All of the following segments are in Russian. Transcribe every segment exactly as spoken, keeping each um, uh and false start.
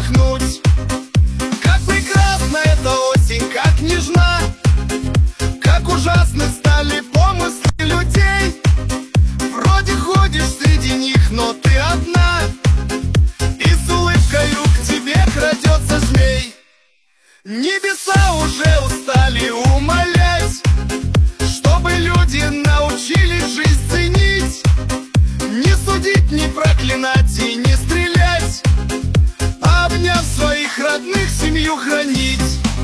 вздохнуть. Как прекрасна эта осень, как нежна, как ужасны стали помыслы людей. Вроде ходишь среди них, но ты одна, и с улыбкою к тебе крадется змей. Небеса уже устали умолять, чтобы люди научились жизнь ценить, не судить, не проклинать и не стрелять, а обняв своих родных, семью хранить.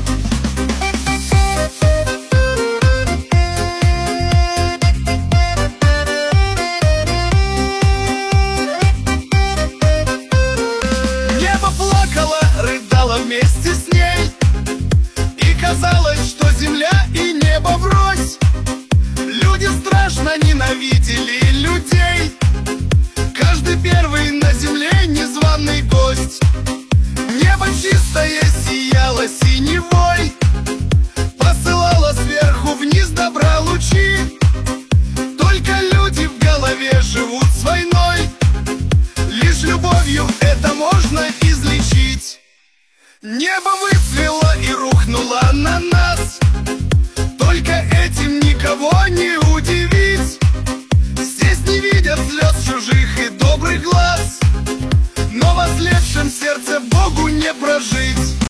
Небо плакало, рыдало вместе с ней, и казалось, что земля и небо врозь. Люди страшно ненавидели людей, каждый первый на земле незваный гость. Небо чистое сияло синевой, посылало сверху вниз добра лучи. Только люди в голове живут с войной, лишь любовью это можно излечить. Небо выцвело и рухнуло на нас, только этим никого не удивить. Здесь не видят слез чужих и добрых глаз, но в ослепшем сердце Богу не прожить.